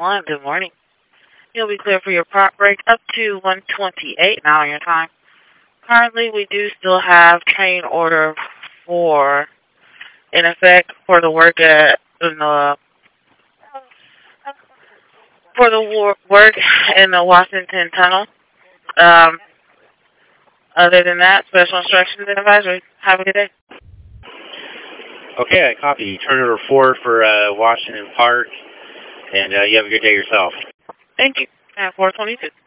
1, good morning. You'll be clear for your prop break up to 1:28 now on your time. Currently, we do still have train order 4 in effect for the work work in the Washington Tunnel. Other than that, special instructions and advisory. Have a good day. Okay, I copy. Turn order 4 for Washington Park, and you have a good day yourself. Thank you. At 4:22.